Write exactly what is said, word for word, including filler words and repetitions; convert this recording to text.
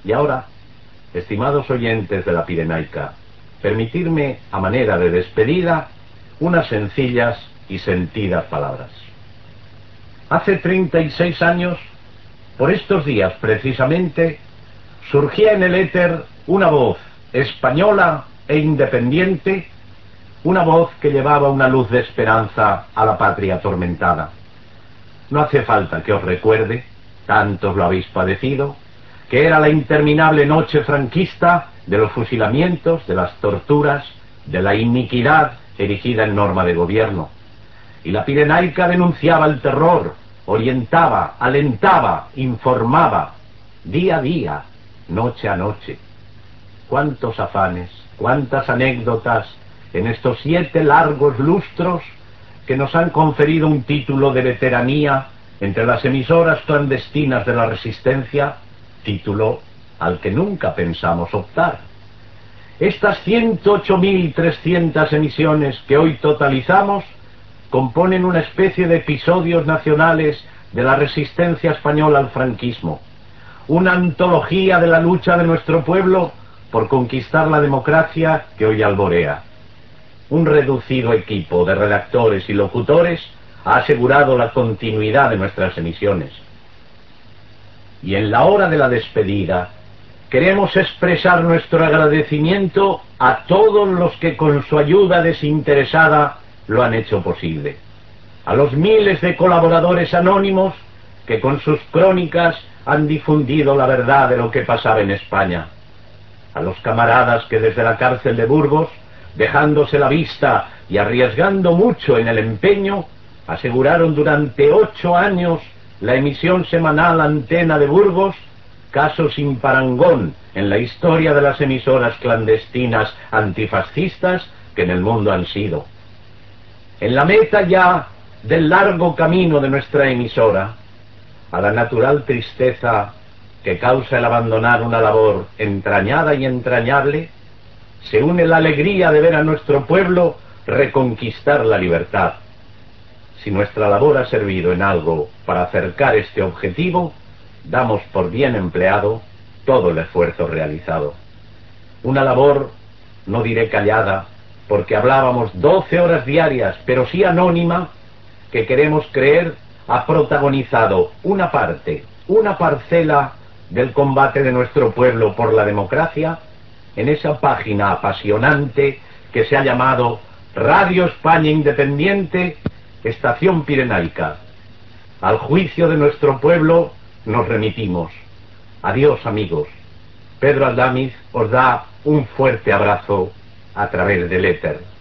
Y ahora, estimados oyentes de la Pirenaica, permitirme, a manera de despedida, unas sencillas y sentidas palabras. Hace treinta y seis años, por estos días precisamente, surgía en el éter una voz española e independiente, una voz que llevaba una luz de esperanza a la patria atormentada. No hace falta que os recuerde, tantos lo habéis padecido, que era la interminable noche franquista de los fusilamientos, de las torturas, de la iniquidad erigida en norma de gobierno. Y la Pirenaica denunciaba el terror, orientaba, alentaba, informaba, día a día, noche a noche. Cuántos afanes, cuántas anécdotas en estos siete largos lustros que nos han conferido un título de veteranía entre las emisoras clandestinas de la Resistencia, título al que nunca pensamos optar. Estas ciento ocho mil trescientas emisiones que hoy totalizamos componen una especie de episodios nacionales de la resistencia española al franquismo, una antología de la lucha de nuestro pueblo por conquistar la democracia que hoy alborea. Un reducido equipo de redactores y locutores ha asegurado la continuidad de nuestras emisiones. Y en la hora de la despedida, queremos expresar nuestro agradecimiento a todos los que con su ayuda desinteresada lo han hecho posible. A los miles de colaboradores anónimos que con sus crónicas han difundido la verdad de lo que pasaba en España. A los camaradas que desde la cárcel de Burgos, dejándose la vista y arriesgando mucho en el empeño, aseguraron durante ocho años la emisión semanal Antena de Burgos, caso sin parangón en la historia de las emisoras clandestinas antifascistas que en el mundo han sido. En la meta ya del largo camino de nuestra emisora, a la natural tristeza que causa el abandonar una labor entrañada y entrañable, se une la alegría de ver a nuestro pueblo reconquistar la libertad. Si nuestra labor ha servido en algo para acercar este objetivo, damos por bien empleado todo el esfuerzo realizado. Una labor, no diré callada, porque hablábamos doce horas diarias, pero sí anónima, que queremos creer ha protagonizado una parte, una parcela del combate de nuestro pueblo por la democracia en esa página apasionante que se ha llamado Radio España Independiente, Estación Pirenaica. Al juicio de nuestro pueblo nos remitimos. Adiós, amigos. Pedro Aldamiz os da un fuerte abrazo a través del éter.